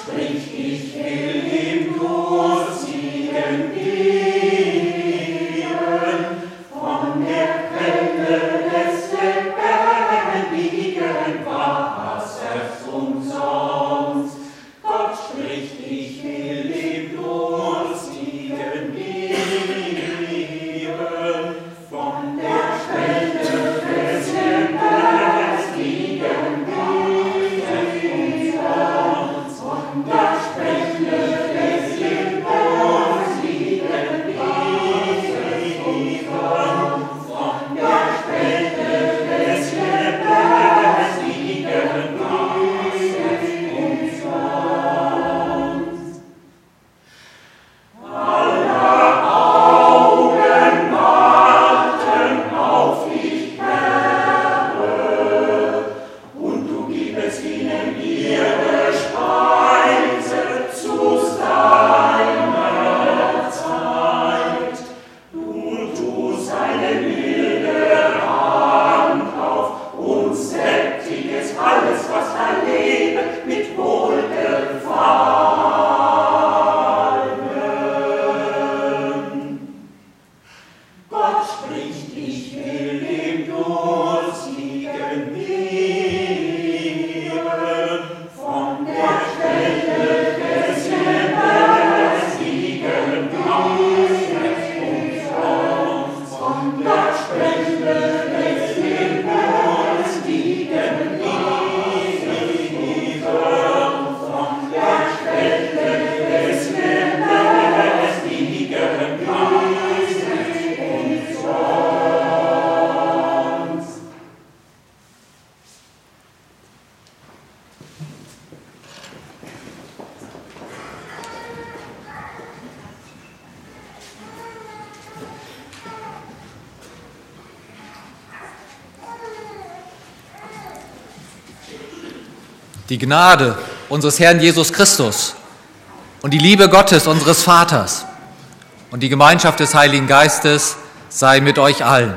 Die Gnade unseres Herrn Jesus Christus und die Liebe Gottes, unseres Vaters, und die Gemeinschaft des Heiligen Geistes sei mit euch allen.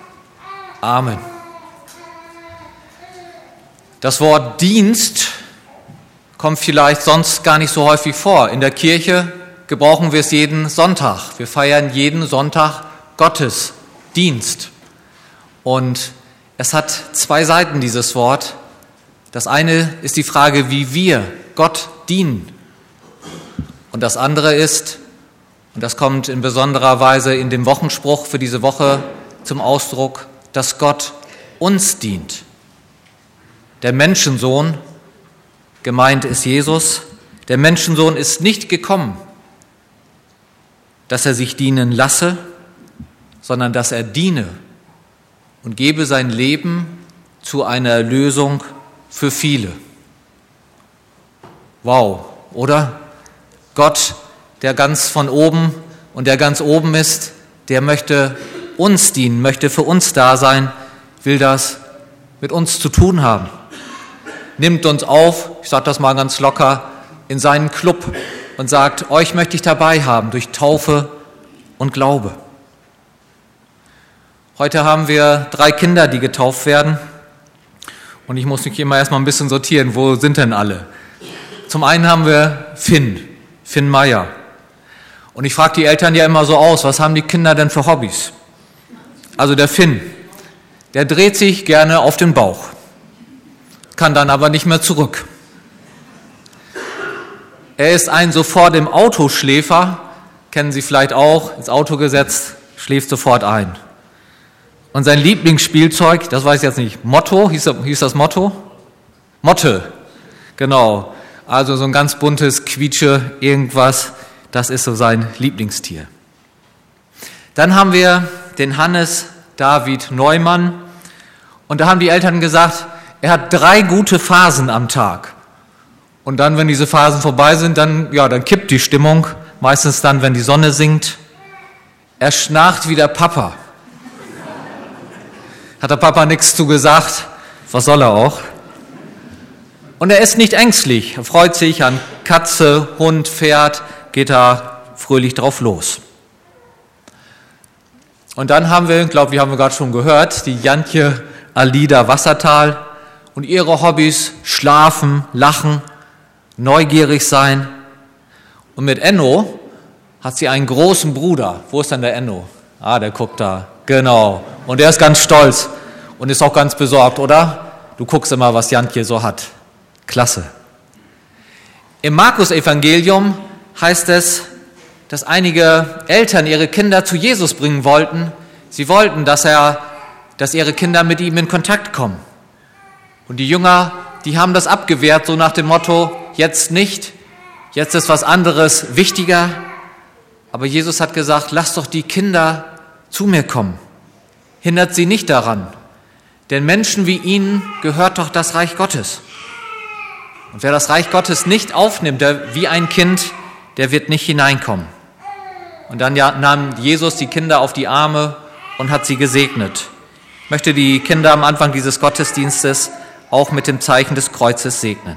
Amen. Das Wort Dienst kommt vielleicht sonst gar nicht so häufig vor. In der Kirche gebrauchen wir es jeden Sonntag. Wir feiern jeden Sonntag Gottesdienst. Und es hat zwei Seiten, dieses Wort. Das eine ist die Frage, wie wir Gott dienen. Und das andere ist, und das kommt in besonderer Weise in dem Wochenspruch für diese Woche zum Ausdruck, dass Gott uns dient. Der Menschensohn, gemeint ist Jesus, der Menschensohn ist nicht gekommen, dass er sich dienen lasse, sondern dass er diene und gebe sein Leben zu einer Erlösung für viele. Wow, oder? Gott, der ganz von oben und der ganz oben ist, der möchte uns dienen, möchte für uns da sein, will das mit uns zu tun haben. Nimmt uns auf, ich sage das mal ganz locker, in seinen Club und sagt, euch möchte ich dabei haben durch Taufe und Glaube. Heute haben wir 3 Kinder, die getauft werden. Und ich muss mich immer erstmal ein bisschen sortieren, wo sind denn alle? Zum einen haben wir Finn Meyer. Und ich frage die Eltern ja immer so aus, was haben die Kinder denn für Hobbys? Also der Finn, der dreht sich gerne auf den Bauch, kann dann aber nicht mehr zurück. Er ist ein sofort im Autoschläfer, kennen Sie vielleicht auch, ins Auto gesetzt, schläft sofort ein. Und sein Lieblingsspielzeug, das weiß ich jetzt nicht, Motto, hieß das Motto? Motte, genau. Also so ein ganz buntes Quietsche, irgendwas, das ist so sein Lieblingstier. Dann haben wir den Hannes David Neumann. Und da haben die Eltern gesagt, er hat 3 gute Phasen am Tag. Und dann, wenn diese Phasen vorbei sind, dann kippt die Stimmung. Meistens dann, wenn die Sonne sinkt. Er schnarcht wie der Papa. Hat der Papa nichts zu gesagt? Was soll er auch? Und er ist nicht ängstlich. Er freut sich an Katze, Hund, Pferd, geht da fröhlich drauf los. Und dann haben wir, die haben wir gerade schon gehört, die Jantje Alida Wassertal und ihre Hobbys schlafen, lachen, neugierig sein. Und mit Enno hat sie einen großen Bruder. Wo ist denn der Enno? Der guckt da. Genau. Und der ist ganz stolz und ist auch ganz besorgt, oder? Du guckst immer, was Jantje so hat. Klasse. Im Markus-Evangelium heißt es, dass einige Eltern ihre Kinder zu Jesus bringen wollten. Sie wollten, dass ihre Kinder mit ihm in Kontakt kommen. Und die Jünger, die haben das abgewehrt, so nach dem Motto, jetzt nicht, jetzt ist was anderes wichtiger. Aber Jesus hat gesagt, lasst doch die Kinder zu mir kommen. Hindert sie nicht daran, denn Menschen wie ihnen gehört doch das Reich Gottes. Und wer das Reich Gottes nicht aufnimmt, wie ein Kind, der wird nicht hineinkommen. Und dann nahm Jesus die Kinder auf die Arme und hat sie gesegnet. Ich möchte die Kinder am Anfang dieses Gottesdienstes auch mit dem Zeichen des Kreuzes segnen.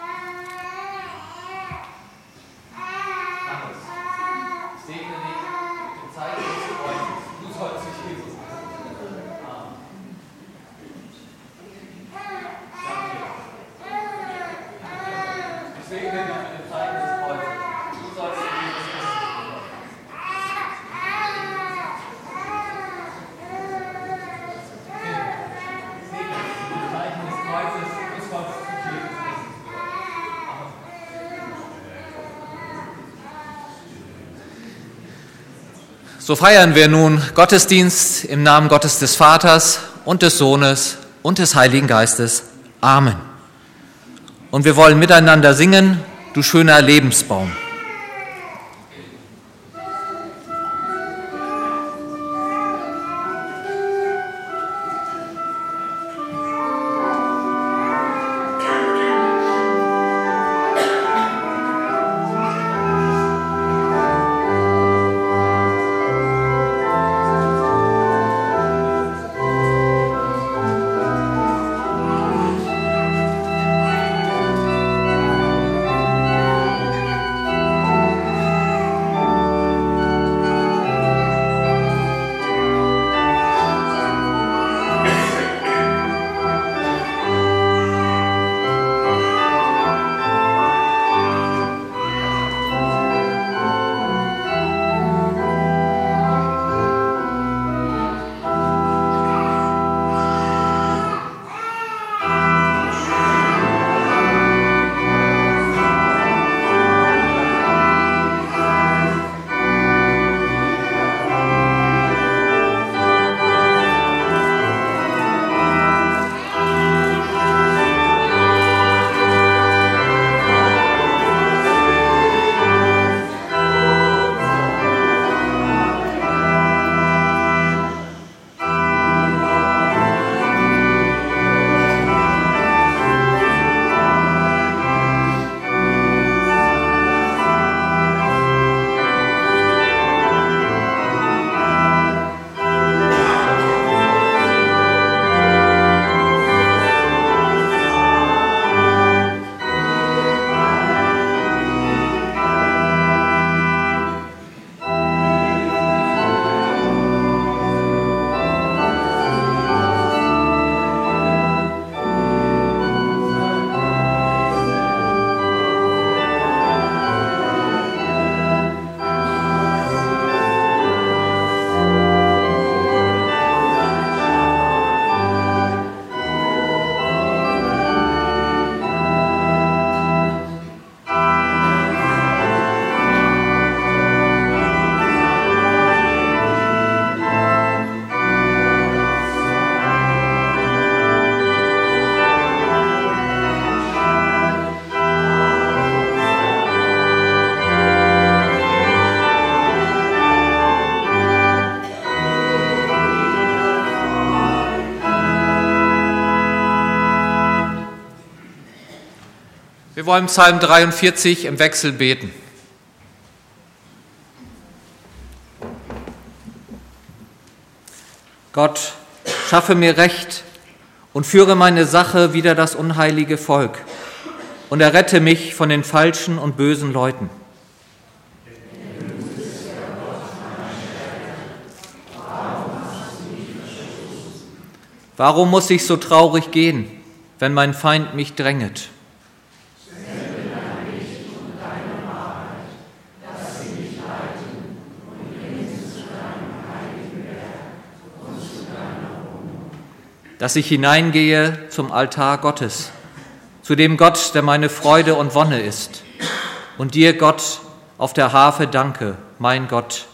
So feiern wir nun Gottesdienst im Namen Gottes des Vaters und des Sohnes und des Heiligen Geistes. Amen. Und wir wollen miteinander singen, du schöner Lebensbaum. Wir wollen Psalm 43 im Wechsel beten. Gott, schaffe mir Recht und führe meine Sache wider das unheilige Volk und errette mich von den falschen und bösen Leuten. Warum muss ich so traurig gehen, wenn mein Feind mich dränget? dass ich hineingehe zum Altar Gottes, zu dem Gott, der meine Freude und Wonne ist, und dir, Gott, auf der Harfe danke, mein Gott.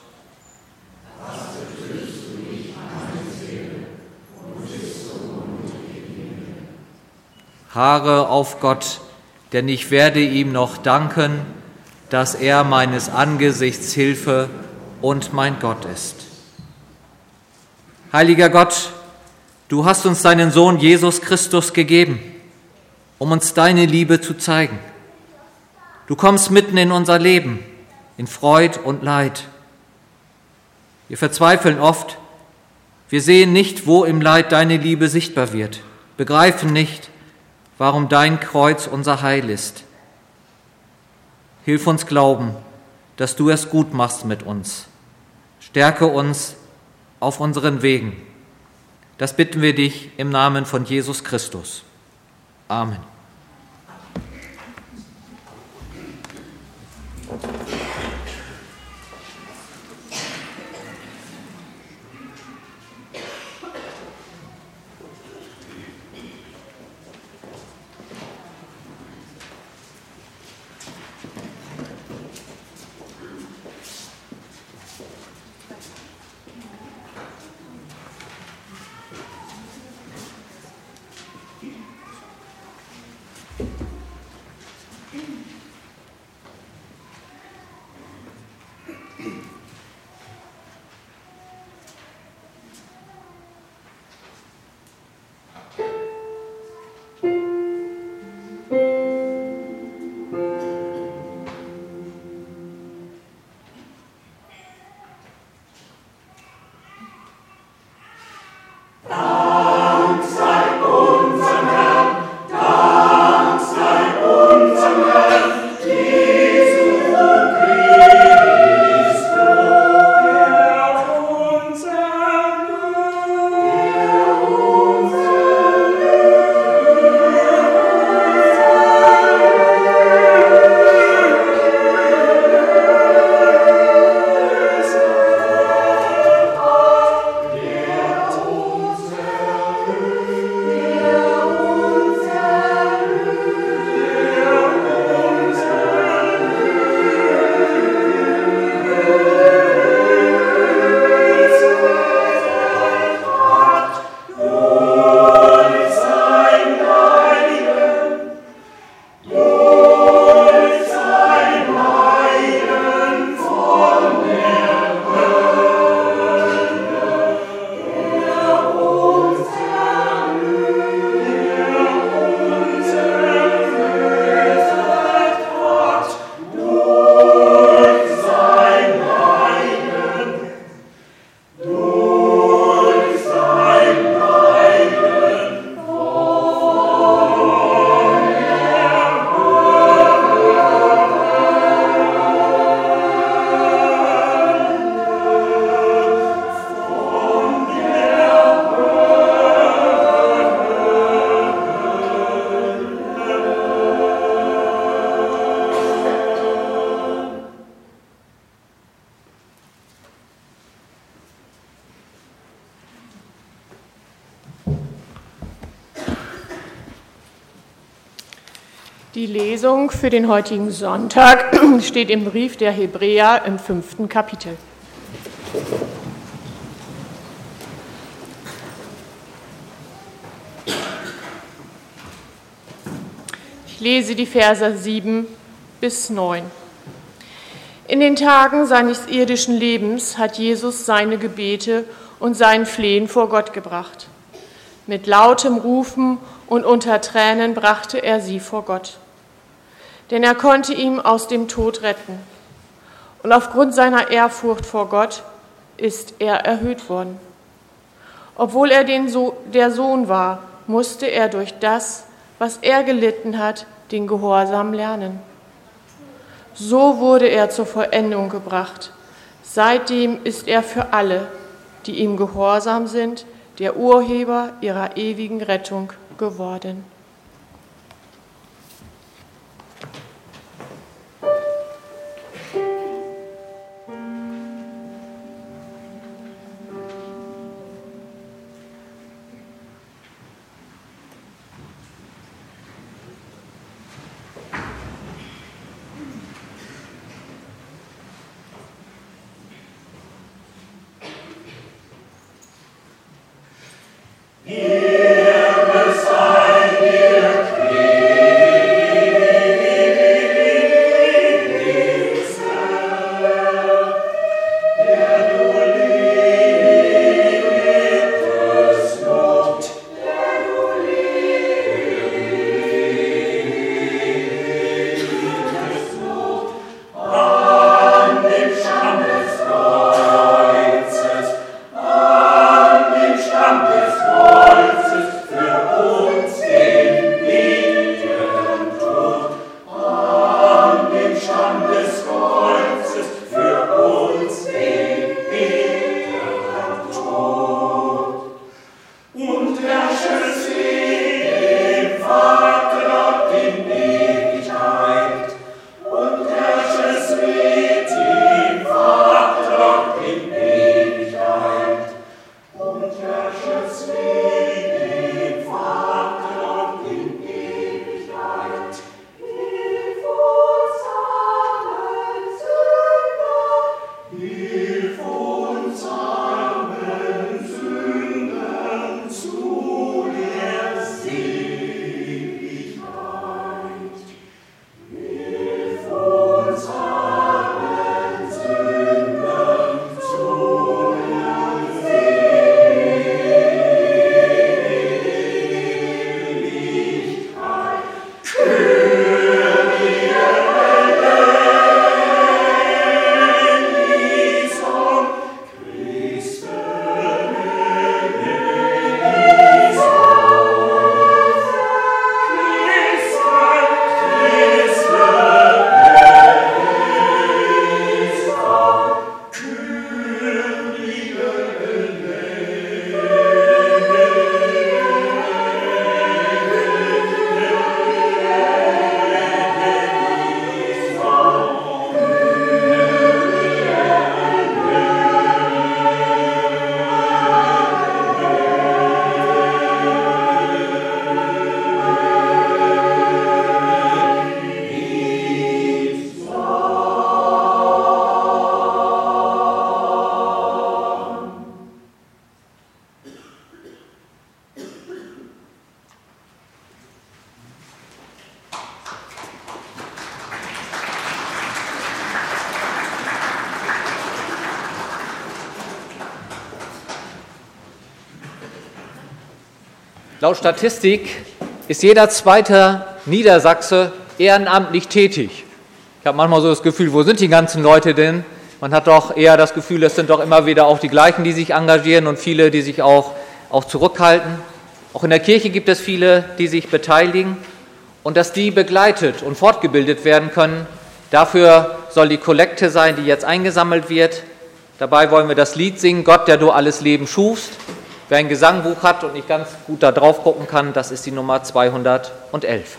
Harre auf Gott, denn ich werde ihm noch danken, dass er meines Angesichts Hilfe und mein Gott ist. Heiliger Gott, du hast uns deinen Sohn Jesus Christus gegeben, um uns deine Liebe zu zeigen. Du kommst mitten in unser Leben, in Freud und Leid. Wir verzweifeln oft, wir sehen nicht, wo im Leid deine Liebe sichtbar wird, begreifen nicht, warum dein Kreuz unser Heil ist. Hilf uns glauben, dass du es gut machst mit uns. Stärke uns auf unseren Wegen. Das bitten wir dich im Namen von Jesus Christus. Amen. Die Lesung für den heutigen Sonntag steht im Brief der Hebräer im 5. Kapitel. Ich lese die Verse 7 bis 9. In den Tagen seines irdischen Lebens hat Jesus seine Gebete und sein Flehen vor Gott gebracht. Mit lautem Rufen und unter Tränen brachte er sie vor Gott. Denn er konnte ihn aus dem Tod retten. Und aufgrund seiner Ehrfurcht vor Gott ist er erhöht worden. Obwohl er der Sohn war, musste er durch das, was er gelitten hat, den Gehorsam lernen. So wurde er zur Vollendung gebracht. Seitdem ist er für alle, die ihm gehorsam sind, der Urheber ihrer ewigen Rettung geworden. Laut Statistik ist jeder zweite Niedersachse ehrenamtlich tätig. Ich habe manchmal so das Gefühl, wo sind die ganzen Leute denn? Man hat doch eher das Gefühl, es sind doch immer wieder auch die gleichen, die sich engagieren und viele, die sich auch zurückhalten. Auch in der Kirche gibt es viele, die sich beteiligen. Und dass die begleitet und fortgebildet werden können, dafür soll die Kollekte sein, die jetzt eingesammelt wird. Dabei wollen wir das Lied singen, Gott, der du alles Leben schufst. Wer ein Gesangbuch hat und nicht ganz gut da drauf gucken kann, das ist die Nummer 211.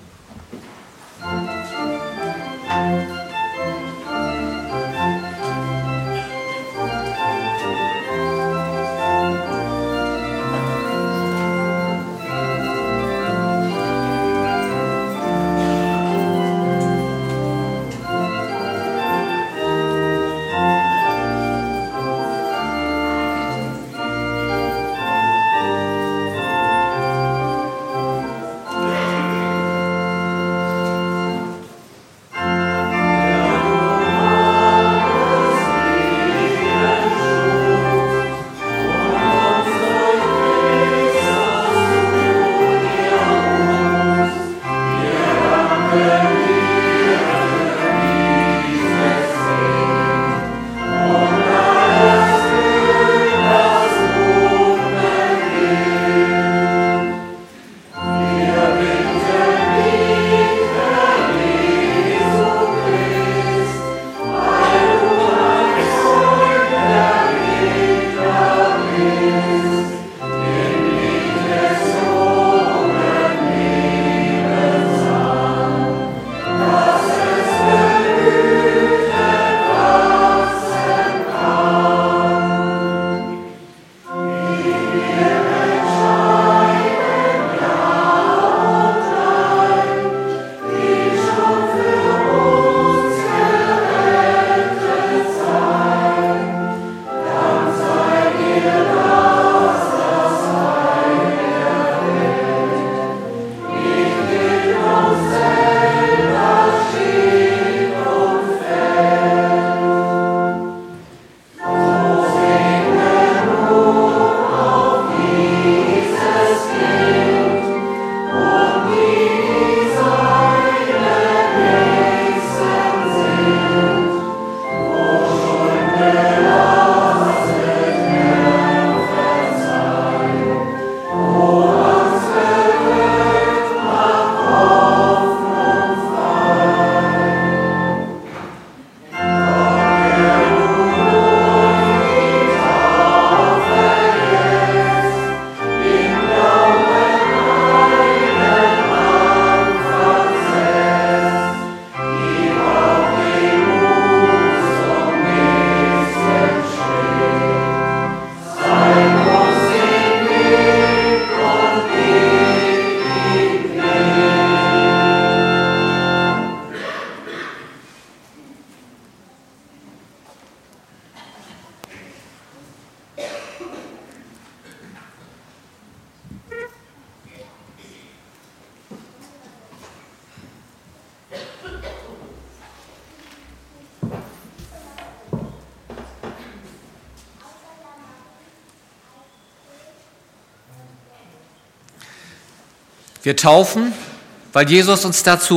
Wir taufen, weil Jesus uns das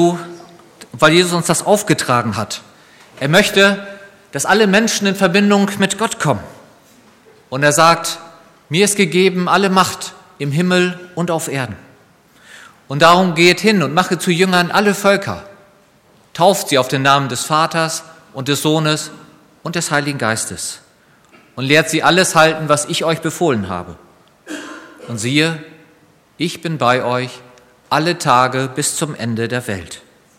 aufgetragen hat. Er möchte, dass alle Menschen in Verbindung mit Gott kommen. Und er sagt, mir ist gegeben alle Macht im Himmel und auf Erden. Und darum geht hin und mache zu Jüngern alle Völker. Tauft sie auf den Namen des Vaters und des Sohnes und des Heiligen Geistes. Und lehrt sie alles halten, was ich euch befohlen habe. Und siehe, ich bin bei euch alle Tage bis zum Ende der Welt.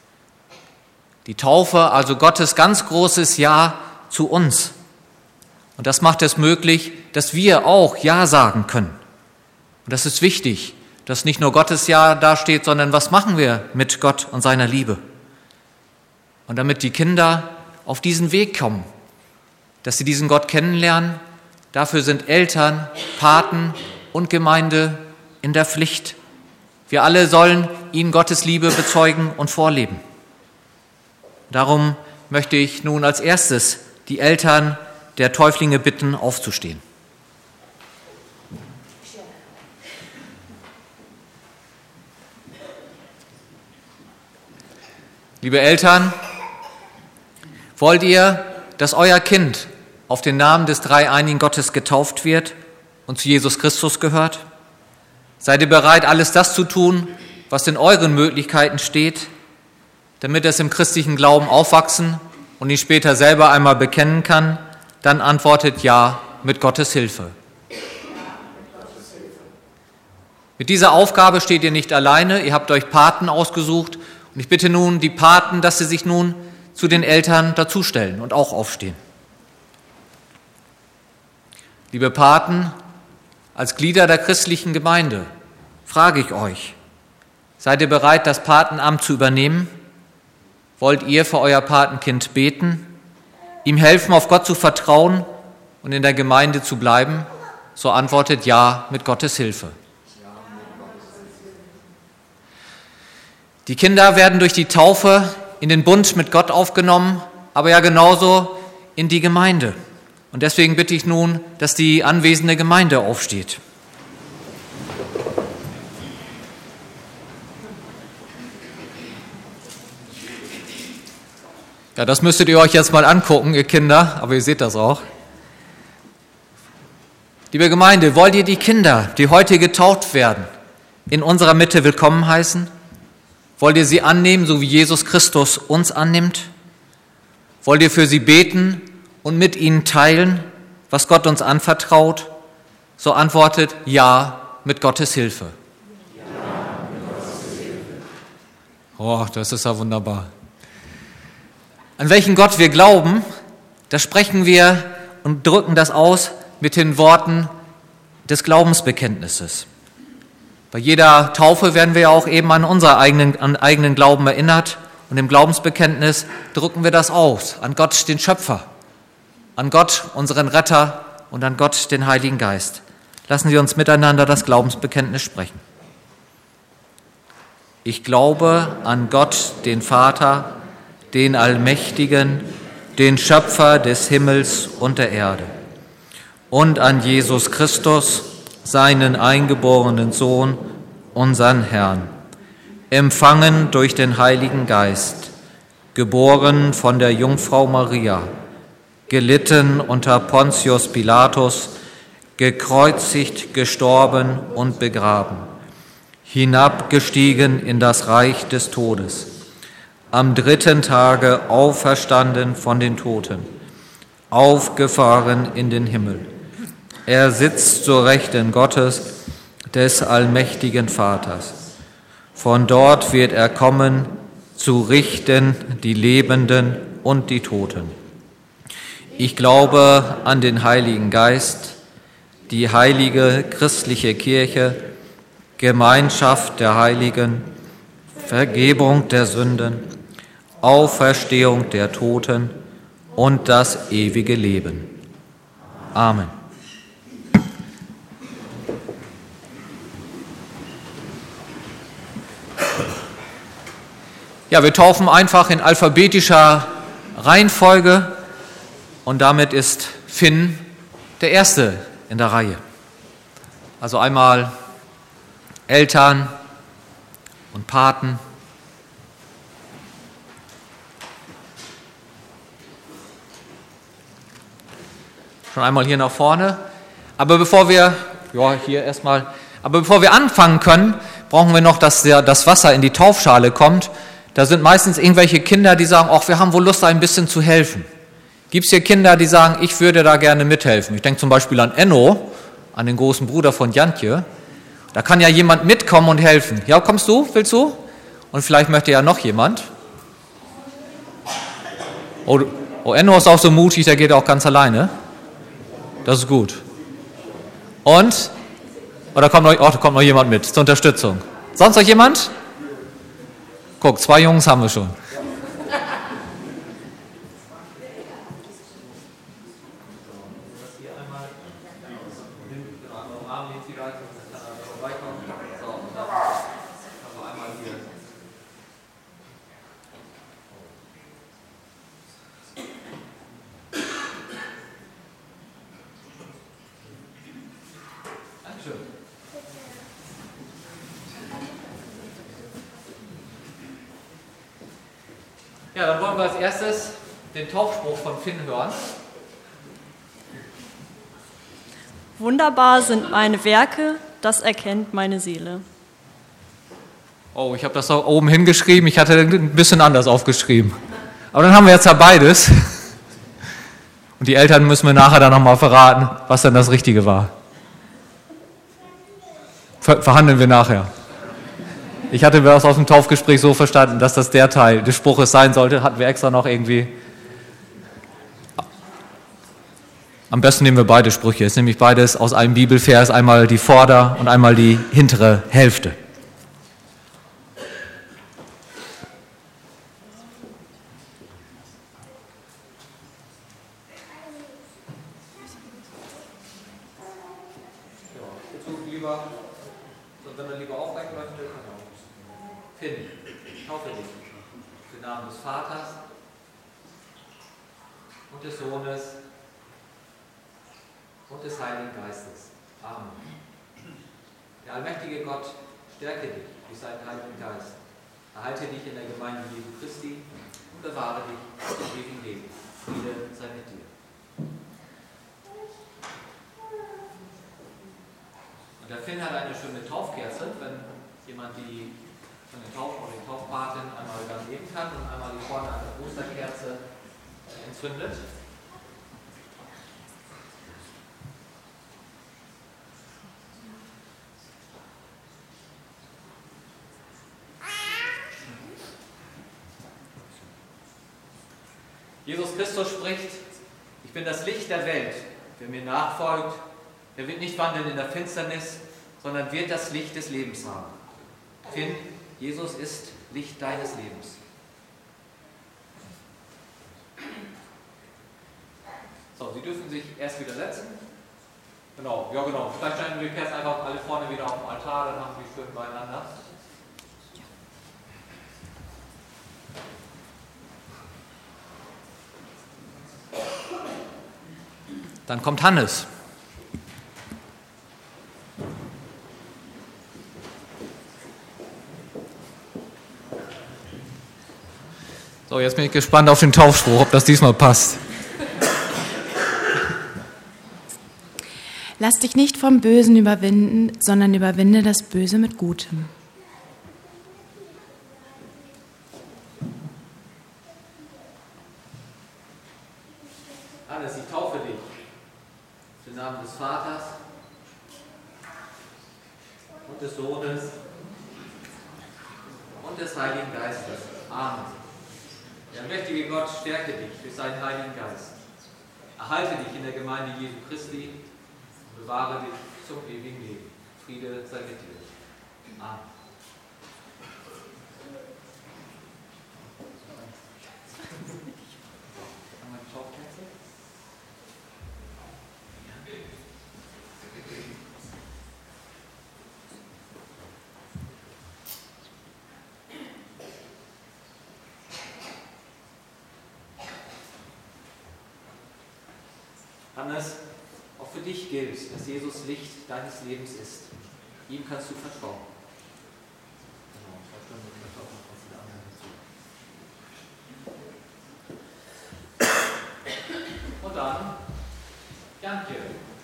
Die Taufe, also Gottes ganz großes Ja zu uns. Und das macht es möglich, dass wir auch Ja sagen können. Und das ist wichtig, dass nicht nur Gottes Ja dasteht, sondern was machen wir mit Gott und seiner Liebe. Und damit die Kinder auf diesen Weg kommen, dass sie diesen Gott kennenlernen, dafür sind Eltern, Paten und Gemeinde in der Pflicht. Wir alle sollen ihnen Gottes Liebe bezeugen und vorleben. Darum möchte ich nun als erstes die Eltern der Täuflinge bitten, aufzustehen. Liebe Eltern, wollt ihr, dass euer Kind auf den Namen des dreieinigen Gottes getauft wird und zu Jesus Christus gehört? Seid ihr bereit, alles das zu tun, was in euren Möglichkeiten steht, damit es im christlichen Glauben aufwachsen und ihn später selber einmal bekennen kann? Dann antwortet ja mit Gottes Hilfe. Mit dieser Aufgabe steht ihr nicht alleine, ihr habt euch Paten ausgesucht und ich bitte nun die Paten, dass sie sich nun zu den Eltern dazustellen und auch aufstehen. Liebe Paten, als Glieder der christlichen Gemeinde frage ich euch, seid ihr bereit, das Patenamt zu übernehmen? Wollt ihr für euer Patenkind beten, ihm helfen, auf Gott zu vertrauen und in der Gemeinde zu bleiben? So antwortet ja mit Gottes Hilfe. Die Kinder werden durch die Taufe in den Bund mit Gott aufgenommen, aber ja genauso in die Gemeinde. Und deswegen bitte ich nun, dass die anwesende Gemeinde aufsteht. Ja, das müsstet ihr euch jetzt mal angucken, ihr Kinder, aber ihr seht das auch. Liebe Gemeinde, wollt ihr die Kinder, die heute getauft werden, in unserer Mitte willkommen heißen? Wollt ihr sie annehmen, so wie Jesus Christus uns annimmt? Wollt ihr für sie beten und mit ihnen teilen, was Gott uns anvertraut? So antwortet ja mit Gottes Hilfe. Oh, das ist ja wunderbar. An welchen Gott wir glauben, das sprechen wir und drücken das aus mit den Worten des Glaubensbekenntnisses. Bei jeder Taufe werden wir ja auch eben an eigenen Glauben erinnert und im Glaubensbekenntnis drücken wir das aus, an Gott, den Schöpfer, an Gott, unseren Retter und an Gott, den Heiligen Geist. Lassen Sie uns miteinander das Glaubensbekenntnis sprechen. Ich glaube an Gott, den Vater, den Allmächtigen, den Schöpfer des Himmels und der Erde, und an Jesus Christus, seinen eingeborenen Sohn, unseren Herrn, empfangen durch den Heiligen Geist, geboren von der Jungfrau Maria, gelitten unter Pontius Pilatus, gekreuzigt, gestorben und begraben, hinabgestiegen in das Reich des Todes, am 3. Tage auferstanden von den Toten, aufgefahren in den Himmel. Er sitzt zur Rechten Gottes, des allmächtigen Vaters. Von dort wird er kommen, zu richten die Lebenden und die Toten. Ich glaube an den Heiligen Geist, die heilige christliche Kirche, Gemeinschaft der Heiligen, Vergebung der Sünden, Auferstehung der Toten und das ewige Leben. Amen. Ja, wir taufen einfach in alphabetischer Reihenfolge und damit ist Finn der Erste in der Reihe. Also einmal Eltern und Paten. Schon einmal hier nach vorne. Aber bevor wir anfangen können, brauchen wir noch, dass das Wasser in die Taufschale kommt. Da sind meistens irgendwelche Kinder, die sagen, ach, wir haben wohl Lust, ein bisschen zu helfen. Gibt es hier Kinder, die sagen, ich würde da gerne mithelfen? Ich denke zum Beispiel an Enno, an den großen Bruder von Jantje. Da kann ja jemand mitkommen und helfen. Ja, kommst du? Willst du? Und vielleicht möchte ja noch jemand. Oh, Enno ist auch so mutig, der geht auch ganz alleine. Das ist gut. Und? Oder kommt noch jemand mit zur Unterstützung? Sonst noch jemand? Guck, 2 Jungs haben wir schon. Ja, dann wollen wir als erstes den Taufspruch von Finn hören. Wunderbar sind meine Werke, das erkennt meine Seele. Oh, ich habe das da oben hingeschrieben, ich hatte ein bisschen anders aufgeschrieben. Aber dann haben wir jetzt ja beides. Und die Eltern müssen mir nachher dann nochmal verraten, was dann das Richtige war. Verhandeln wir nachher. Ich hatte das aus dem Taufgespräch so verstanden, dass das der Teil des Spruches sein sollte. Hatten wir extra noch irgendwie. Am besten nehmen wir beide Sprüche. Es ist nämlich beides aus einem Bibelvers, einmal die Vorder- und einmal die hintere Hälfte. Wenn er lieber aufrecht möchte, kann er auch. Finn, taufe dich im Namen des Vaters und des Sohnes und des Heiligen Geistes. Amen. Der allmächtige Gott stärke dich durch seinen Heiligen Geist. Erhalte dich in der Gemeinde Jesu Christi und bewahre dich zum ewigen Leben. Friede sei mit dir. Und der Finn hat eine schöne Taufkerze, wenn jemand die von den Taufen oder den Taufpaten einmal daneben kann und einmal die vorne an der Osterkerze entzündet. Jesus Christus spricht: Ich bin das Licht der Welt. Wer mir nachfolgt, der wird nicht wandeln in der Finsternis, sondern wird das Licht des Lebens haben. Finn, Jesus ist Licht deines Lebens. So, Sie dürfen sich erst wieder setzen. Genau, ja genau. Vielleicht stellen wir jetzt einfach alle vorne wieder auf dem Altar, dann haben wir die schön beieinander. Dann kommt Hannes. So, jetzt bin ich gespannt auf den Taufspruch, ob das diesmal passt. Lass dich nicht vom Bösen überwinden, sondern überwinde das Böse mit Gutem. Hannes, ich taufe dich im Namen des Vaters und des Sohnes und des Heiligen Geistes. Amen. Der mächtige Gott stärke dich durch seinen Heiligen Geist. Erhalte dich in der Gemeinde Jesu Christi und bewahre dich zum ewigen Leben. Friede sei mit dir. Amen. Hannes, auch für dich gilt, dass Jesus Licht deines Lebens ist. Ihm kannst du vertrauen. Genau, und dann Janke.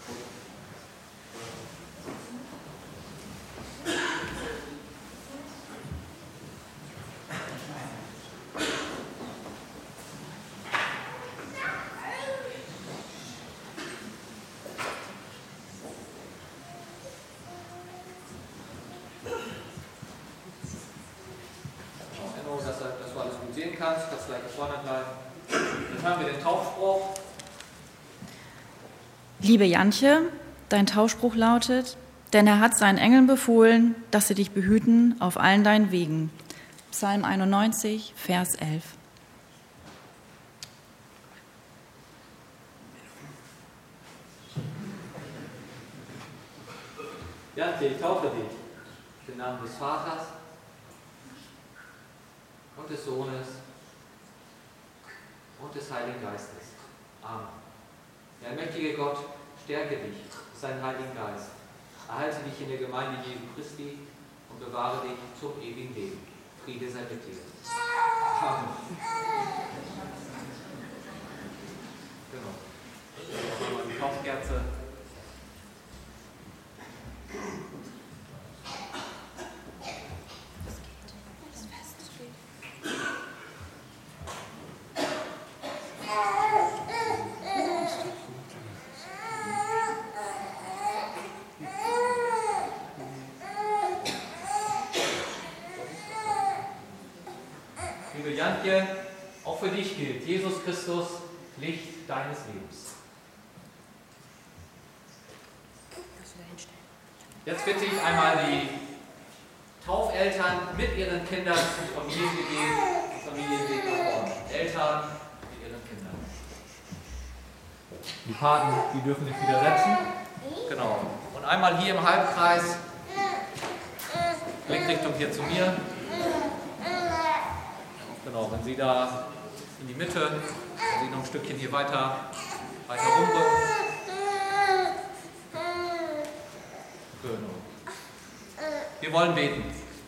Kannst gleich vorne bleiben. Dann haben wir den Taufspruch. Liebe Jantje, dein Taufspruch lautet: Denn er hat seinen Engeln befohlen, dass sie dich behüten auf allen deinen Wegen. Psalm 91, Vers 11. Jantje, ich taufe dich im Namen des Vaters und des Sohnes und des Heiligen Geistes. Amen. Der allmächtige Gott stärke dich durch seinen Heiligen Geist. Erhalte dich in der Gemeinde Jesu Christi und bewahre dich zum ewigen Leben. Friede sei mit dir. Genau. Die Kopfkerze. Liebe Jantje, auch für dich gilt Jesus Christus, Licht deines Lebens. Jetzt bitte ich einmal die Taufeltern mit ihren Kindern zum Familienweg nach vorne. Eltern mit ihren Kindern. Die Paten, die dürfen sich wieder setzen. Genau. Und einmal hier im Halbkreis, Blickrichtung hier zu mir. Genau, wenn Sie da in die Mitte, wenn Sie noch ein Stückchen hier weiter rumrücken. Genau. Wir wollen beten.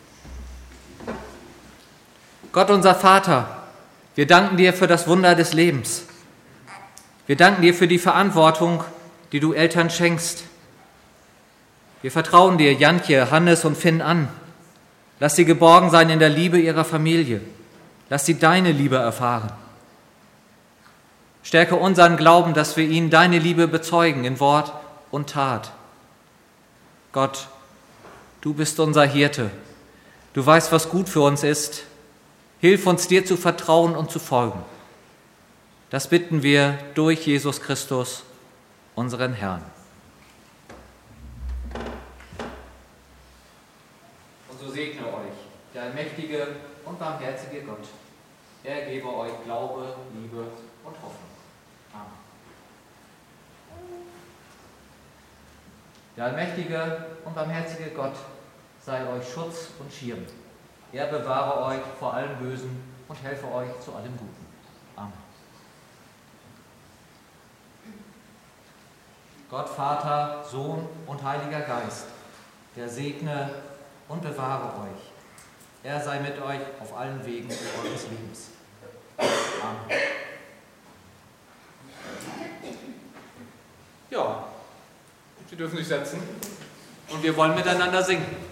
Gott, unser Vater, wir danken dir für das Wunder des Lebens. Wir danken dir für die Verantwortung, die du Eltern schenkst. Wir vertrauen dir Jantje, Hannes und Finn an. Lass sie geborgen sein in der Liebe ihrer Familie. Lass sie deine Liebe erfahren. Stärke unseren Glauben, dass wir ihnen deine Liebe bezeugen in Wort und Tat. Gott, du bist unser Hirte. Du weißt, was gut für uns ist. Hilf uns, dir zu vertrauen und zu folgen. Das bitten wir durch Jesus Christus, unseren Herrn. Und so segne euch der allmächtige und barmherzige Gott. Er gebe euch Glaube, Liebe und Hoffnung. Amen. Der allmächtige und barmherzige Gott sei euch Schutz und Schirm. Er bewahre euch vor allem Bösen und helfe euch zu allem Guten. Amen. Gott, Vater, Sohn und Heiliger Geist, der segne und bewahre euch. Er sei mit euch auf allen Wegen eures Lebens. Amen. Ja, Sie dürfen sich setzen und wir wollen miteinander singen.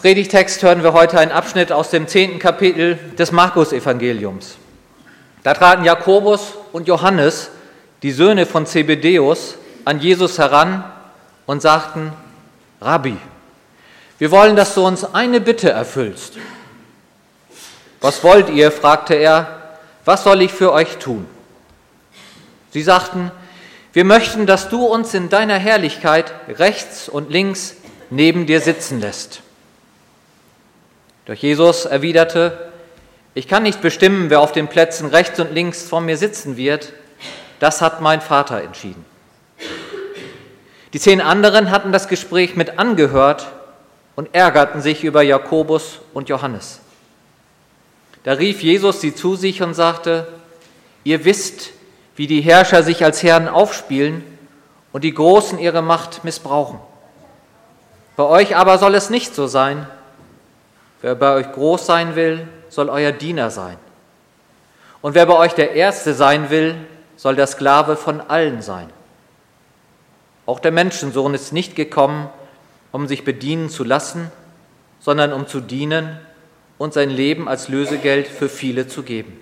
Predigtext hören wir heute einen Abschnitt aus dem 10. Kapitel des Markus-Evangeliums. Da traten Jakobus und Johannes, die Söhne von Zebedäus, an Jesus heran und sagten: Rabbi, wir wollen, dass du uns eine Bitte erfüllst. Was wollt ihr? Fragte er. Was soll ich für euch tun? Sie sagten: Wir möchten, dass du uns in deiner Herrlichkeit rechts und links neben dir sitzen lässt. Doch Jesus erwiderte: Ich kann nicht bestimmen, wer auf den Plätzen rechts und links vor mir sitzen wird. Das hat mein Vater entschieden. Die 10 anderen hatten das Gespräch mit angehört und ärgerten sich über Jakobus und Johannes. Da rief Jesus sie zu sich und sagte: Ihr wisst, wie die Herrscher sich als Herren aufspielen und die Großen ihre Macht missbrauchen. Bei euch aber soll es nicht so sein. Wer bei euch groß sein will, soll euer Diener sein. Und wer bei euch der Erste sein will, soll der Sklave von allen sein. Auch der Menschensohn ist nicht gekommen, um sich bedienen zu lassen, sondern um zu dienen und sein Leben als Lösegeld für viele zu geben.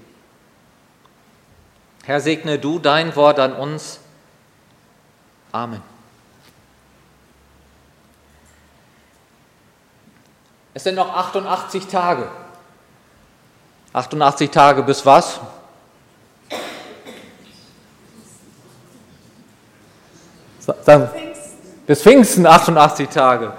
Herr, segne du dein Wort an uns. Amen. Es sind noch 88 Tage. 88 Tage bis was? Bis Pfingsten 88 Tage.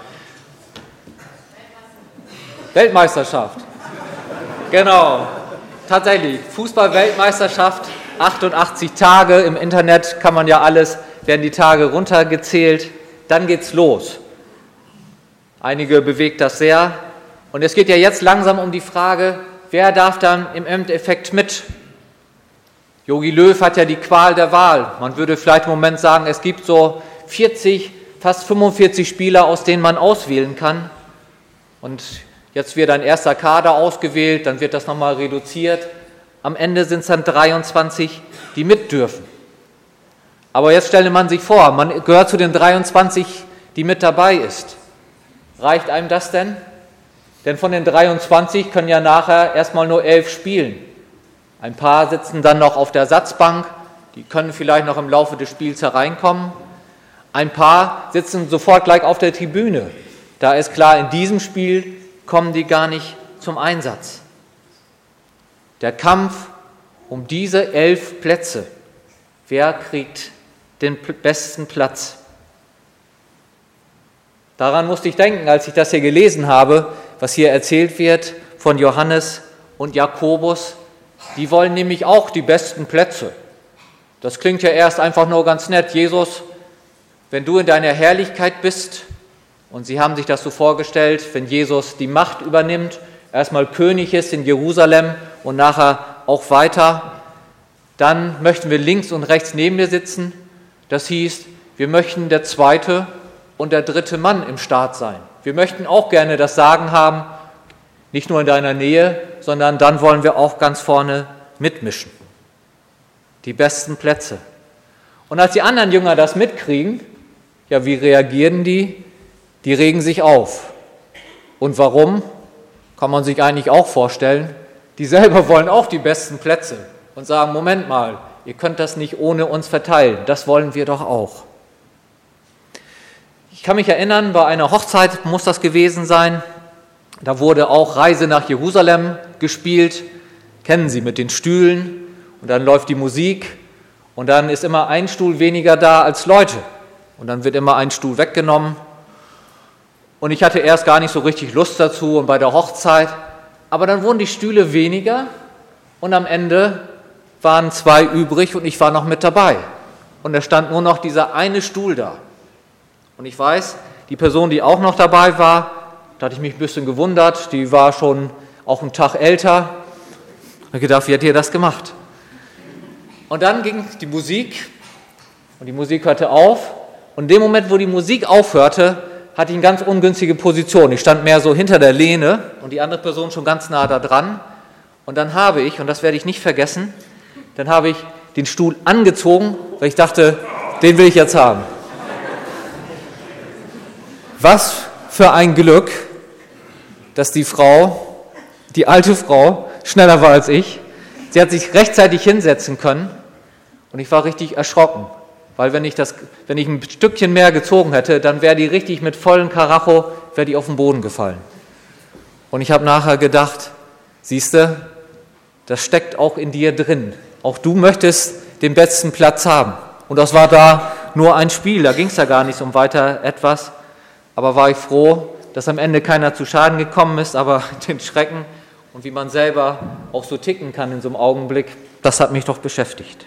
Weltmeisterschaft. Genau. Tatsächlich. Fußball-Weltmeisterschaft. 88 Tage. Im Internet kann man ja alles, werden die Tage runtergezählt. Dann geht's los. Einige bewegt das sehr. Und es geht ja jetzt langsam um die Frage, wer darf dann im Endeffekt mit? Jogi Löw hat ja die Qual der Wahl. Man würde vielleicht im Moment sagen, es gibt so 40, fast 45 Spieler, aus denen man auswählen kann. Und jetzt wird ein erster Kader ausgewählt, dann wird das nochmal reduziert. Am Ende sind es dann 23, die mit dürfen. Aber jetzt stelle man sich vor, man gehört zu den 23, die mit dabei ist. Reicht einem das denn? Denn von den 23 können ja nachher erstmal nur 11 spielen. Ein paar sitzen dann noch auf der Ersatzbank, die können vielleicht noch im Laufe des Spiels hereinkommen. Ein paar sitzen sofort gleich auf der Tribüne. Da ist klar, in diesem Spiel kommen die gar nicht zum Einsatz. Der Kampf um diese 11 Plätze. Wer kriegt den besten Platz? Daran musste ich denken, als ich das hier gelesen habe, was hier erzählt wird von Johannes und Jakobus. Die wollen nämlich auch die besten Plätze. Das klingt ja erst einfach nur ganz nett. Jesus, wenn du in deiner Herrlichkeit bist, und sie haben sich das so vorgestellt, wenn Jesus die Macht übernimmt, erstmal König ist in Jerusalem und nachher auch weiter, dann möchten wir links und rechts neben dir sitzen. Das hieß, wir möchten der zweite und der dritte Mann im Staat sein. Wir möchten auch gerne das Sagen haben, nicht nur in deiner Nähe, sondern dann wollen wir auch ganz vorne mitmischen. Die besten Plätze. Und als die anderen Jünger das mitkriegen, ja, wie reagieren die? Die regen sich auf. Und warum? Kann man sich eigentlich auch vorstellen. Die selber wollen auch die besten Plätze und sagen, Moment mal, ihr könnt das nicht ohne uns verteilen, das wollen wir doch auch. Ich kann mich erinnern, bei einer Hochzeit muss das gewesen sein, da wurde auch Reise nach Jerusalem gespielt, kennen Sie, mit den Stühlen, und dann läuft die Musik und dann ist immer ein Stuhl weniger da als Leute und dann wird immer ein Stuhl weggenommen. Und ich hatte erst gar nicht so richtig Lust dazu und bei der Hochzeit, aber dann wurden die Stühle weniger und am Ende waren 2 übrig und ich war noch mit dabei. Und es stand nur noch dieser eine Stuhl da. Und ich weiß, die Person, die auch noch dabei war, da hatte ich mich ein bisschen gewundert, die war schon auch einen Tag älter. Ich habe gedacht, wie hat ihr das gemacht? Und dann ging die Musik und die Musik hörte auf. Und in dem Moment, wo die Musik aufhörte, hatte ich eine ganz ungünstige Position. Ich stand mehr so hinter der Lehne und die andere Person schon ganz nah da dran. Und dann habe ich, und das werde ich nicht vergessen, dann habe ich den Stuhl angezogen, weil ich dachte, den will ich jetzt haben. Was für ein Glück, dass die alte Frau, schneller war als ich. Sie hat sich rechtzeitig hinsetzen können und ich war richtig erschrocken, weil wenn ich ein Stückchen mehr gezogen hätte, dann wäre die richtig mit vollen Karacho, wäre die auf den Boden gefallen. Und ich habe nachher gedacht, siehste, das steckt auch in dir drin. Auch du möchtest den besten Platz haben. Und das war da nur ein Spiel, da ging es ja gar nicht um weiter etwas. Aber war ich froh, dass am Ende keiner zu Schaden gekommen ist, aber den Schrecken und wie man selber auch so ticken kann in so einem Augenblick, das hat mich doch beschäftigt.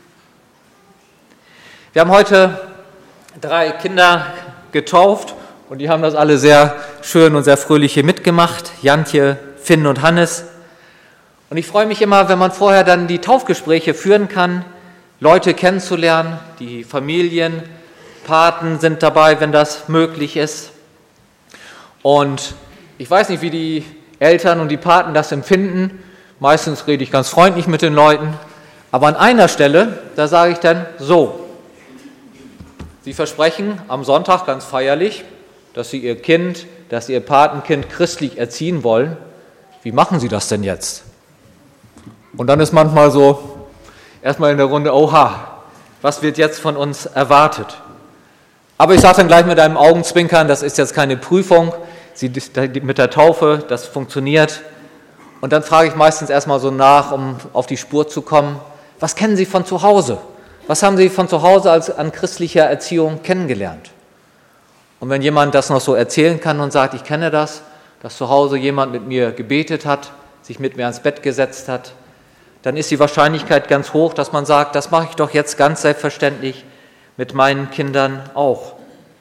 Wir haben heute 3 Kinder getauft und die haben das alle sehr schön und sehr fröhlich hier mitgemacht. Jantje, Finn und Hannes. Und ich freue mich immer, wenn man vorher dann die Taufgespräche führen kann, Leute kennenzulernen, die Familien, Paten sind dabei, wenn das möglich ist. Und ich weiß nicht, wie die Eltern und die Paten das empfinden. Meistens rede ich ganz freundlich mit den Leuten. Aber an einer Stelle, da sage ich dann so: Sie versprechen am Sonntag ganz feierlich, dass Sie Ihr Kind, dass Sie Ihr Patenkind christlich erziehen wollen. Wie machen Sie das denn jetzt? Und dann ist manchmal so, erstmal in der Runde, oha, was wird jetzt von uns erwartet? Aber ich sage dann gleich mit einem Augenzwinkern, das ist jetzt keine Prüfung, mit der Taufe, das funktioniert. Und dann frage ich meistens erstmal so nach, um auf die Spur zu kommen, was kennen Sie von zu Hause? Was haben Sie von zu Hause an christlicher Erziehung kennengelernt? Und wenn jemand das noch so erzählen kann und sagt, ich kenne das, dass zu Hause jemand mit mir gebetet hat, sich mit mir ans Bett gesetzt hat, dann ist die Wahrscheinlichkeit ganz hoch, dass man sagt, das mache ich doch jetzt ganz selbstverständlich mit meinen Kindern auch.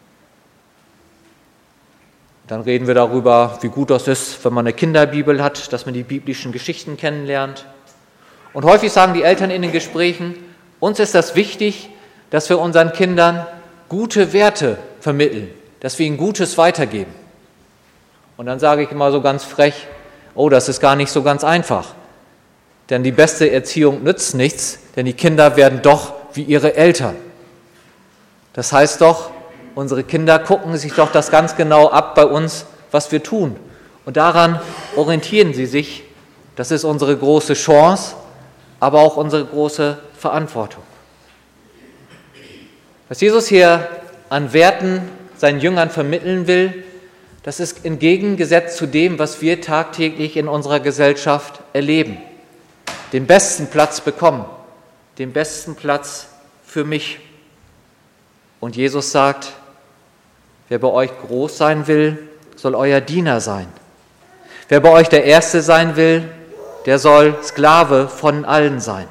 Dann reden wir darüber, wie gut das ist, wenn man eine Kinderbibel hat, dass man die biblischen Geschichten kennenlernt. Und häufig sagen die Eltern in den Gesprächen, uns ist das wichtig, dass wir unseren Kindern gute Werte vermitteln, dass wir ihnen Gutes weitergeben. Und dann sage ich immer so ganz frech, oh, das ist gar nicht so ganz einfach. Denn die beste Erziehung nützt nichts, denn die Kinder werden doch wie ihre Eltern. Das heißt doch, unsere Kinder gucken sich doch das ganz genau ab bei uns, was wir tun. Und daran orientieren sie sich. Das ist unsere große Chance, aber auch unsere große Verantwortung. Was Jesus hier an Werten seinen Jüngern vermitteln will, das ist entgegengesetzt zu dem, was wir tagtäglich in unserer Gesellschaft erleben. Den besten Platz bekommen, den besten Platz für mich. Und Jesus sagt, wer bei euch groß sein will, soll euer Diener sein. Wer bei euch der Erste sein will, der soll Sklave von allen sein.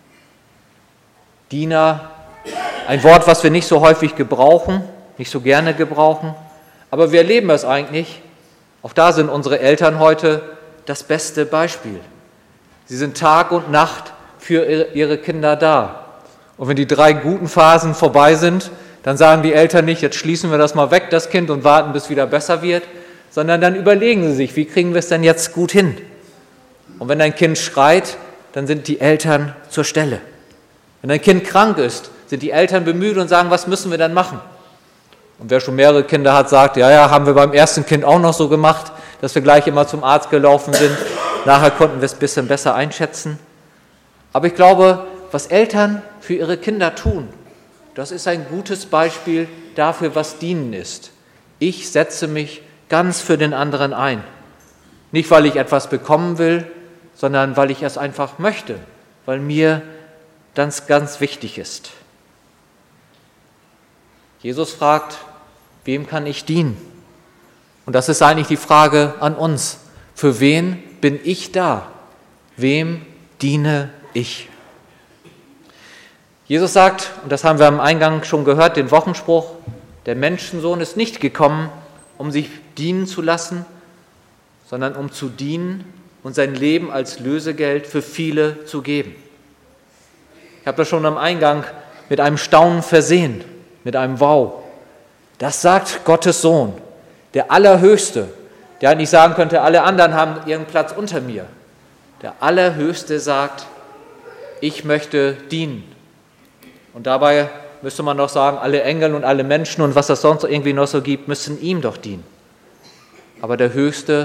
Diener, ein Wort, was wir nicht so häufig gebrauchen, nicht so gerne gebrauchen, aber wir erleben es eigentlich. Auch da sind unsere Eltern heute das beste Beispiel. Sie sind Tag und Nacht für ihre Kinder da. Und wenn die 3 guten Phasen vorbei sind, dann sagen die Eltern nicht, jetzt schließen wir das mal weg, das Kind, und warten, bis es wieder besser wird, sondern dann überlegen sie sich, wie kriegen wir es denn jetzt gut hin? Und wenn ein Kind schreit, dann sind die Eltern zur Stelle. Wenn ein Kind krank ist, sind die Eltern bemüht und sagen, was müssen wir dann machen? Und wer schon mehrere Kinder hat, sagt, ja, haben wir beim ersten Kind auch noch so gemacht, dass wir gleich immer zum Arzt gelaufen sind. Nachher konnten wir es ein bisschen besser einschätzen. Aber ich glaube, was Eltern für ihre Kinder tun, das ist ein gutes Beispiel dafür, was Dienen ist. Ich setze mich ganz für den anderen ein. Nicht, weil ich etwas bekommen will, sondern weil ich es einfach möchte, weil mir das ganz wichtig ist. Jesus fragt, wem kann ich dienen? Und das ist eigentlich die Frage an uns. Für wen bin ich da? Wem diene ich? Jesus sagt, und das haben wir am Eingang schon gehört, den Wochenspruch, der Menschensohn ist nicht gekommen, um sich dienen zu lassen, sondern um zu dienen und sein Leben als Lösegeld für viele zu geben. Ich habe das schon am Eingang mit einem Staunen versehen, mit einem Wow. Das sagt Gottes Sohn, der Allerhöchste, der eigentlich sagen könnte, alle anderen haben ihren Platz unter mir. Der Allerhöchste sagt, ich möchte dienen. Und dabei müsste man doch sagen, alle Engel und alle Menschen und was es sonst irgendwie noch so gibt, müssen ihm doch dienen. Aber der Höchste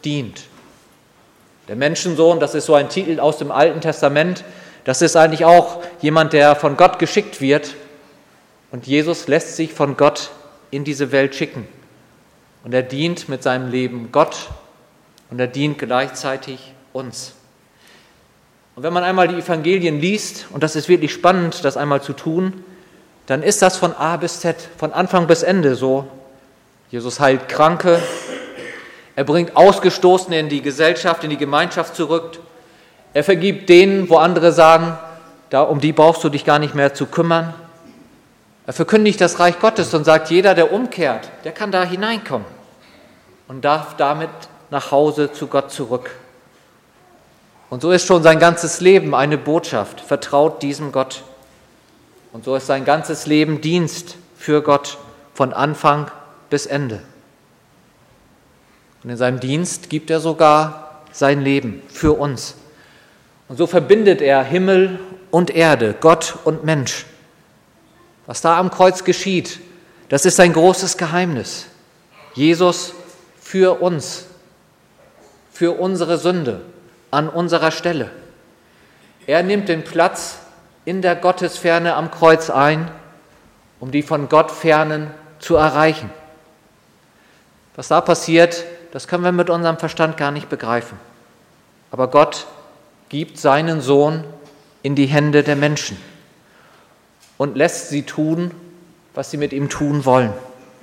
dient. Der Menschensohn, das ist so ein Titel aus dem Alten Testament, das ist eigentlich auch jemand, der von Gott geschickt wird. Und Jesus lässt sich von Gott in diese Welt schicken. Und er dient mit seinem Leben Gott und er dient gleichzeitig uns. Und wenn man einmal die Evangelien liest, und das ist wirklich spannend, das einmal zu tun, dann ist das von A bis Z, von Anfang bis Ende so. Jesus heilt Kranke, er bringt Ausgestoßene in die Gesellschaft, in die Gemeinschaft zurück. Er vergibt denen, wo andere sagen, um die brauchst du dich gar nicht mehr zu kümmern. Er verkündigt das Reich Gottes und sagt, jeder, der umkehrt, der kann da hineinkommen und darf damit nach Hause zu Gott zurück. Und so ist schon sein ganzes Leben eine Botschaft, vertraut diesem Gott. Und so ist sein ganzes Leben Dienst für Gott von Anfang bis Ende. Und in seinem Dienst gibt er sogar sein Leben für uns. Und so verbindet er Himmel und Erde, Gott und Mensch. Was da am Kreuz geschieht, das ist ein großes Geheimnis. Jesus für uns, für unsere Sünde, an unserer Stelle. Er nimmt den Platz in der Gottesferne am Kreuz ein, um die von Gott Fernen zu erreichen. Was da passiert, das können wir mit unserem Verstand gar nicht begreifen. Aber Gott gibt seinen Sohn in die Hände der Menschen und lässt sie tun, was sie mit ihm tun wollen.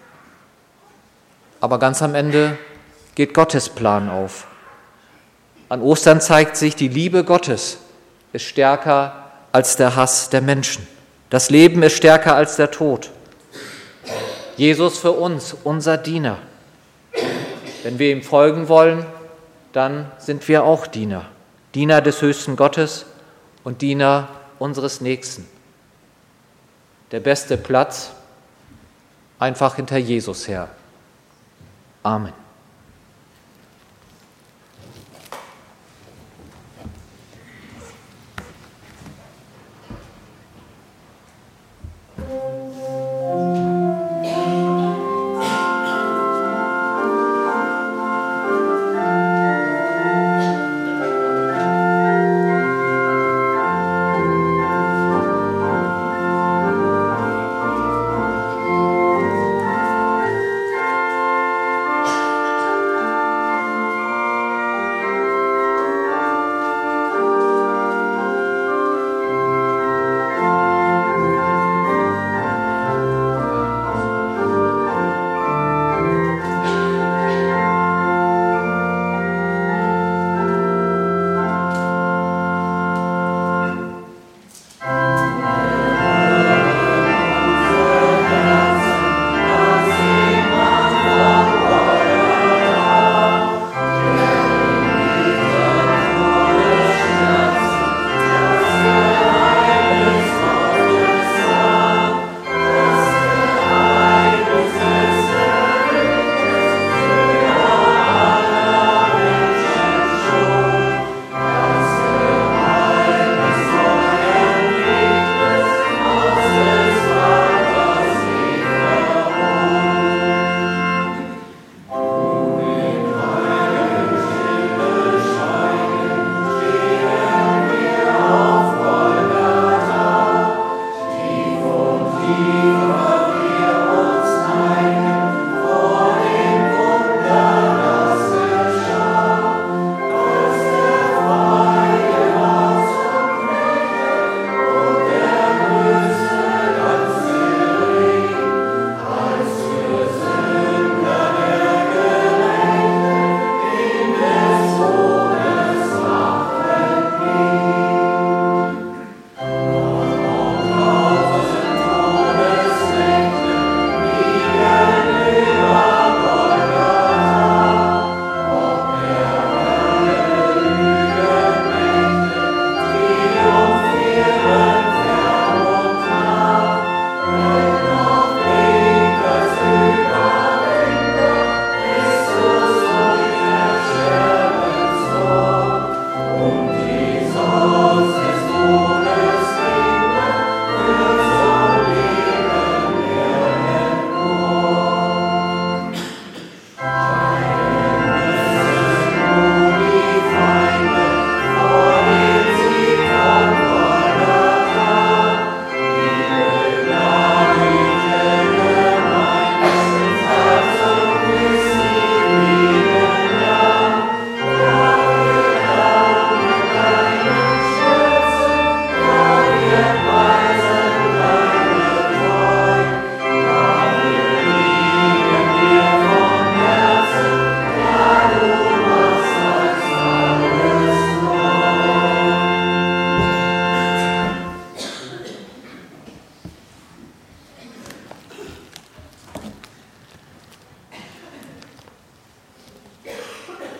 Aber ganz am Ende geht Gottes Plan auf. An Ostern zeigt sich, die Liebe Gottes ist stärker als der Hass der Menschen. Das Leben ist stärker als der Tod. Jesus für uns, unser Diener. Wenn wir ihm folgen wollen, dann sind wir auch Diener. Diener des höchsten Gottes und Diener unseres Nächsten. Der beste Platz einfach hinter Jesus her. Amen.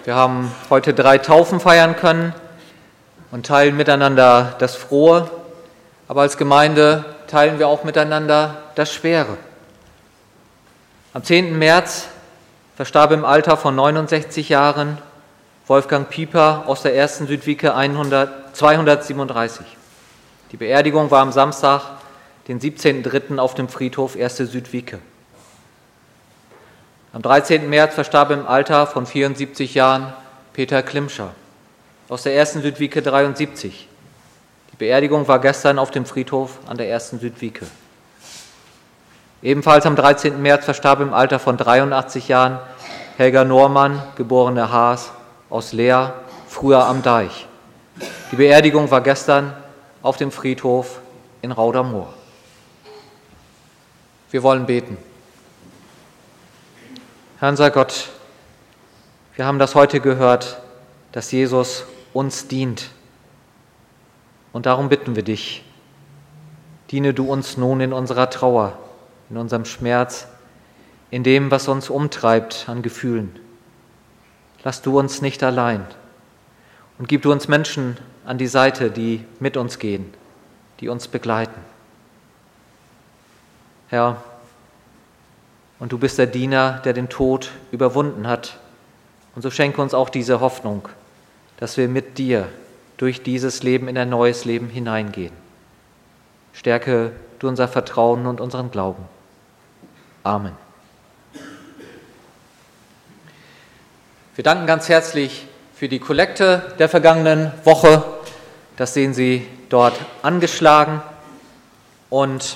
Wir haben heute 3 Taufen feiern können und teilen miteinander das Frohe, aber als Gemeinde teilen wir auch miteinander das Schwere. Am 10. März verstarb im Alter von 69 Jahren Wolfgang Pieper aus der 1. Südwicke 237. Die Beerdigung war am Samstag, den 17.03. auf dem Friedhof 1. Südwicke. Am 13. März verstarb im Alter von 74 Jahren Peter Klimscher aus der 1. Südwicke 73. Die Beerdigung war gestern auf dem Friedhof an der 1. Südwicke. Ebenfalls am 13. März verstarb im Alter von 83 Jahren Helga Normann, geborene Haas, aus Leer, früher am Deich. Die Beerdigung war gestern auf dem Friedhof in Raudermoor. Wir wollen beten. Herr unser Gott, wir haben das heute gehört, dass Jesus uns dient. Und darum bitten wir dich, diene du uns nun in unserer Trauer, in unserem Schmerz, in dem, was uns umtreibt an Gefühlen. Lass du uns nicht allein und gib du uns Menschen an die Seite, die mit uns gehen, die uns begleiten. Herr, und du bist der Diener, der den Tod überwunden hat. Und so schenke uns auch diese Hoffnung, dass wir mit dir durch dieses Leben in ein neues Leben hineingehen. Stärke du unser Vertrauen und unseren Glauben. Amen. Wir danken ganz herzlich für die Kollekte der vergangenen Woche. Das sehen Sie dort angeschlagen. Und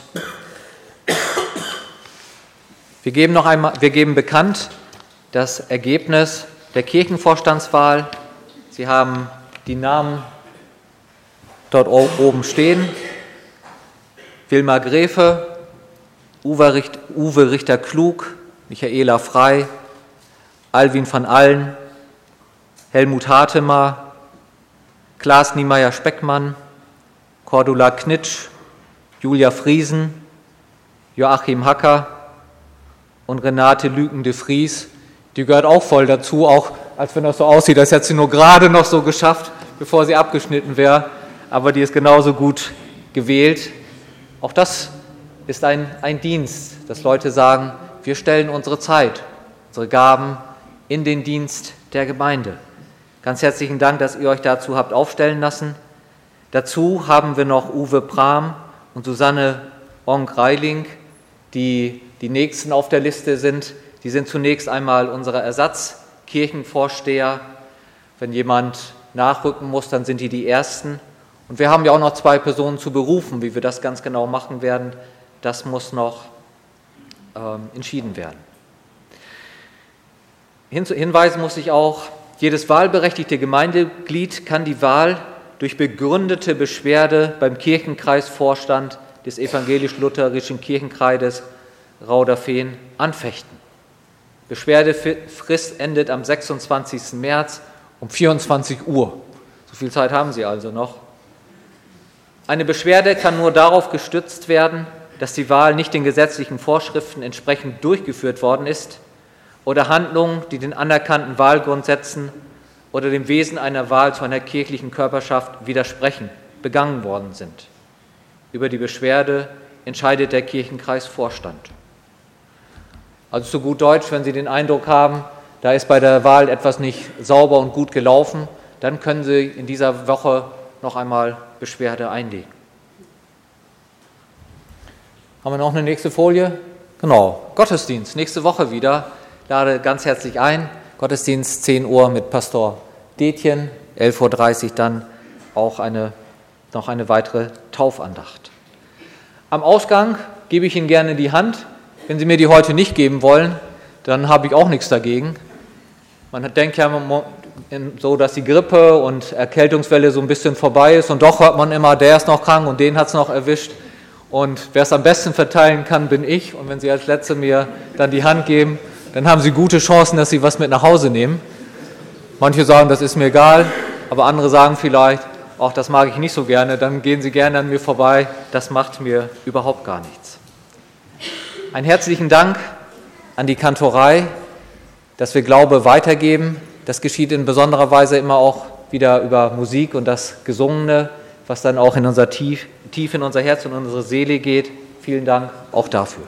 wir geben bekannt das Ergebnis der Kirchenvorstandswahl. Sie haben die Namen dort oben stehen. Wilma Gräfe, Uwe Richter-Klug, Michaela Frey, Alwin van Allen, Helmut Hartemer, Klaas Niemeyer-Speckmann, Cordula Knitsch, Julia Friesen, Joachim Hacker und Renate Lüken de Vries. Die gehört auch voll dazu, auch als wenn das so aussieht, als hätte sie nur gerade noch so geschafft, bevor sie abgeschnitten wäre. Aber die ist genauso gut gewählt. Auch das ist ein Dienst, dass Leute sagen, wir stellen unsere Zeit, unsere Gaben in den Dienst der Gemeinde. Ganz herzlichen Dank, dass ihr euch dazu habt aufstellen lassen. Dazu haben wir noch Uwe Prahm und Susanne Onk-Reiling, die nächsten auf der Liste sind. Die sind zunächst einmal unsere Ersatzkirchenvorsteher. Wenn jemand nachrücken muss, dann sind die Ersten. Und wir haben ja auch noch 2 Personen zu berufen. Wie wir das ganz genau machen werden, das muss noch entschieden werden. Hinweisen muss ich auch, jedes wahlberechtigte Gemeindeglied kann die Wahl durch begründete Beschwerde beim Kirchenkreisvorstand des evangelisch-lutherischen Kirchenkreises Rauderfehn anfechten. Beschwerdefrist endet am 26. März um 24 Uhr. So viel Zeit haben Sie also noch. Eine Beschwerde kann nur darauf gestützt werden, dass die Wahl nicht den gesetzlichen Vorschriften entsprechend durchgeführt worden ist oder Handlungen, die den anerkannten Wahlgrundsätzen oder dem Wesen einer Wahl zu einer kirchlichen Körperschaft widersprechen, begangen worden sind. Über die Beschwerde entscheidet der Kirchenkreisvorstand. Also zu gut Deutsch, wenn Sie den Eindruck haben, da ist bei der Wahl etwas nicht sauber und gut gelaufen, dann können Sie in dieser Woche noch einmal Beschwerde einlegen. Haben wir noch eine nächste Folie? Genau, Gottesdienst, nächste Woche wieder. Lade ganz herzlich ein. Gottesdienst 10 Uhr mit Pastor Detjen, 11.30 Uhr dann auch noch eine weitere Taufandacht. Am Ausgang gebe ich Ihnen gerne die Hand. Wenn Sie mir die heute nicht geben wollen, dann habe ich auch nichts dagegen. Man denkt ja so, dass die Grippe und Erkältungswelle so ein bisschen vorbei ist und doch hört man immer, der ist noch krank und den hat es noch erwischt. Und wer es am besten verteilen kann, bin ich. Und wenn Sie als Letzte mir dann die Hand geben, dann haben Sie gute Chancen, dass Sie was mit nach Hause nehmen. Manche sagen, das ist mir egal, aber andere sagen vielleicht, auch das mag ich nicht so gerne, dann gehen Sie gerne an mir vorbei, das macht mir überhaupt gar nichts. Einen herzlichen Dank an die Kantorei, dass wir Glaube weitergeben Das geschieht in besonderer Weise immer auch wieder über Musik und das Gesungene, was dann auch in unser tief in unser Herz und unsere Seele geht. Vielen Dank auch dafür.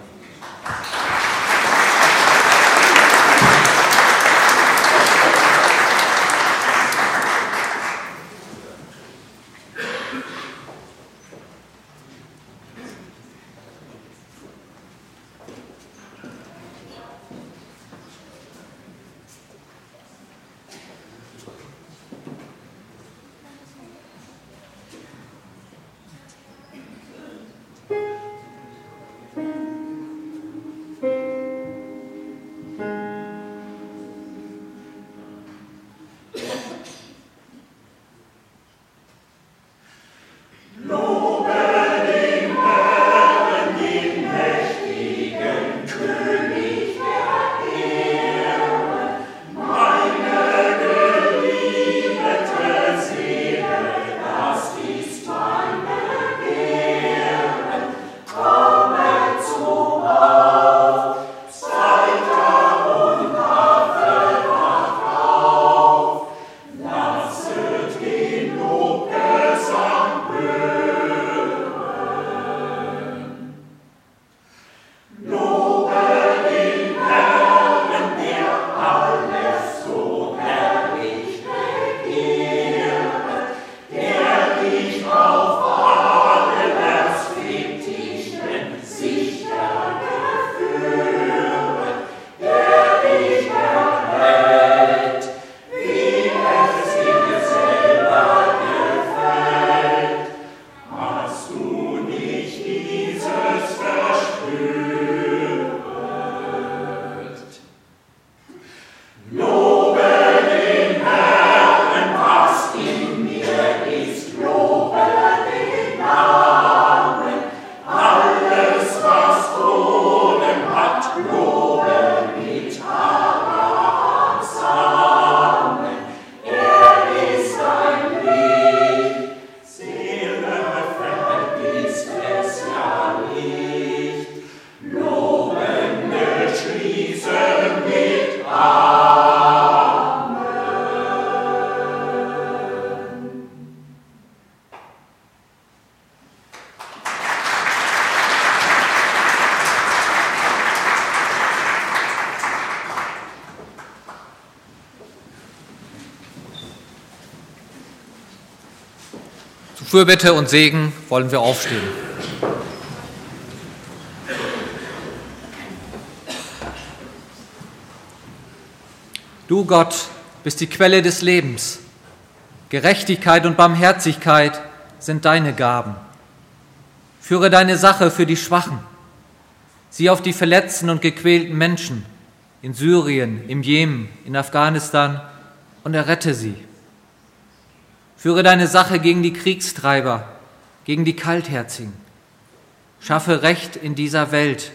Fürbitte und Segen wollen wir aufstehen. Du Gott bist die Quelle des Lebens. Gerechtigkeit und Barmherzigkeit sind deine Gaben. Führe deine Sache für die Schwachen. Sieh auf die verletzten und gequälten Menschen in Syrien, im Jemen, in Afghanistan und errette sie. Führe deine Sache gegen die Kriegstreiber, gegen die Kaltherzigen. Schaffe Recht in dieser Welt.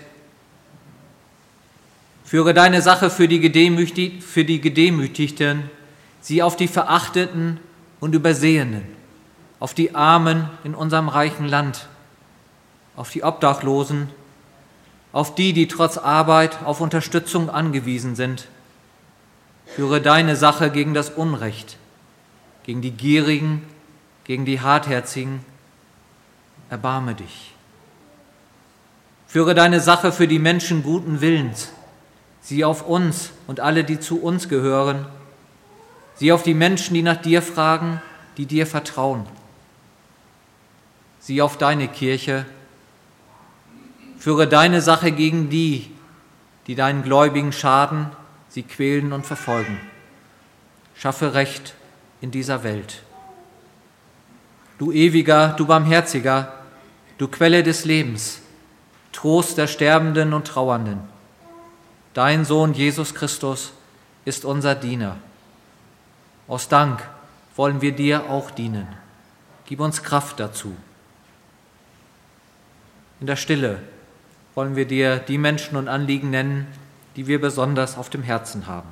Führe deine Sache für die Gedemütigten, sieh auf die Verachteten und Übersehenen, auf die Armen in unserem reichen Land, auf die Obdachlosen, auf die, die trotz Arbeit auf Unterstützung angewiesen sind. Führe deine Sache gegen das Unrecht, gegen die Gierigen, gegen die Hartherzigen. Erbarme dich. Führe deine Sache für die Menschen guten Willens. Sieh auf uns und alle, die zu uns gehören. Sieh auf die Menschen, die nach dir fragen, die dir vertrauen. Sieh auf deine Kirche. Führe deine Sache gegen die, die deinen Gläubigen schaden, sie quälen und verfolgen. Schaffe Recht in dieser Welt. Du Ewiger, du Barmherziger, du Quelle des Lebens, Trost der Sterbenden und Trauernden. Dein Sohn Jesus Christus ist unser Diener. Aus Dank wollen wir dir auch dienen. Gib uns Kraft dazu. In der Stille wollen wir dir die Menschen und Anliegen nennen, die wir besonders auf dem Herzen haben.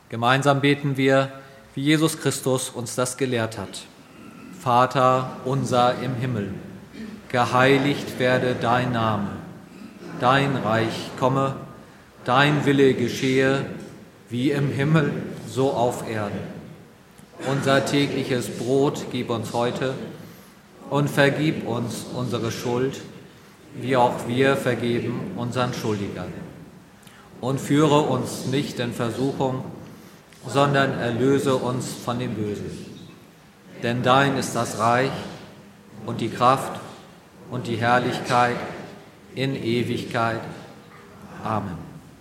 Gemeinsam beten wir, wie Jesus Christus uns das gelehrt hat. Vater unser im Himmel, geheiligt werde dein Name. Dein Reich komme, dein Wille geschehe, wie im Himmel, so auf Erden. Unser tägliches Brot gib uns heute und vergib uns unsere Schuld, wie auch wir vergeben unseren Schuldigern. Und führe uns nicht in Versuchung, sondern erlöse uns von dem Bösen. Denn dein ist das Reich und die Kraft und die Herrlichkeit in Ewigkeit. Amen.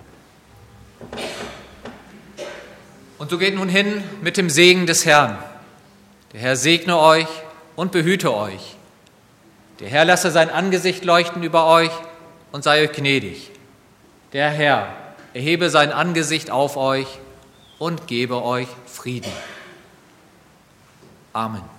Und so geht nun hin mit dem Segen des Herrn. Der Herr segne euch und behüte euch. Der Herr lasse sein Angesicht leuchten über euch und sei euch gnädig. Der Herr erhebe sein Angesicht auf euch und gebe euch Frieden. Amen.